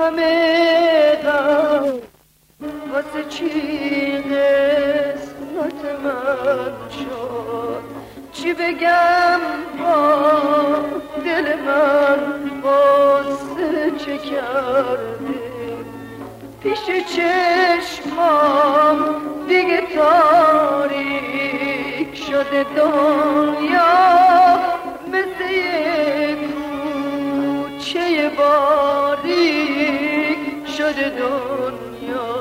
همه غم واسه چی قسمت من شد؟ چی بگم با دل من واسه چه کرده؟ پیش چشمام دیگه تاریک شده دنیا، مثل یک کوچه باریک شده دنیا.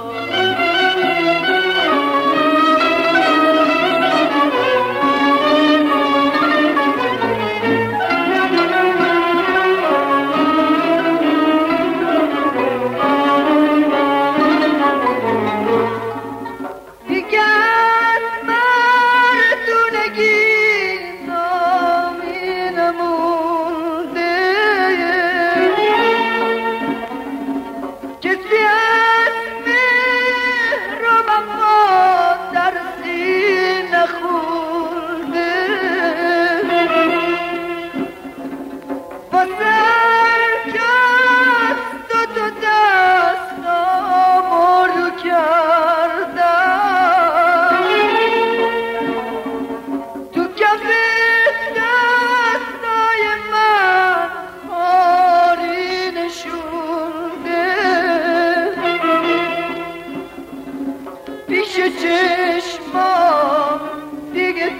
چشمام دیگه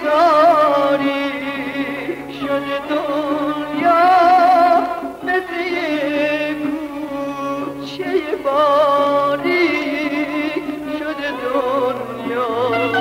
تاریک شده دنیا، مثل یک کوچه باریک شده دنیا.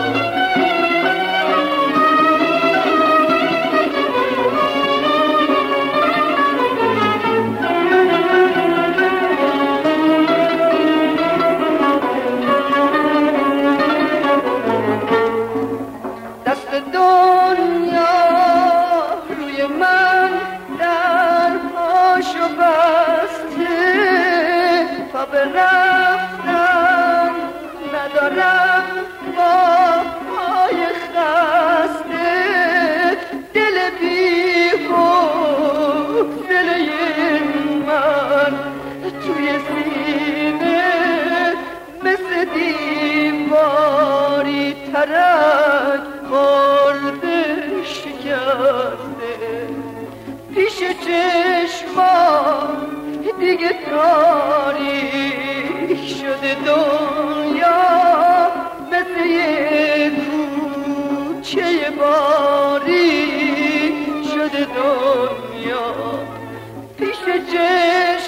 دنیا روی من در پاشو بسته، تا به رفتن ندارم با پای خسته. دل بی‌حوصله من توی سینه مثل دیواری ترک خورده شکسته. پیش چشمام دیگه تاریک شده دنیا، مثل یک کوچه باریک شده دنیا. پیش چشمام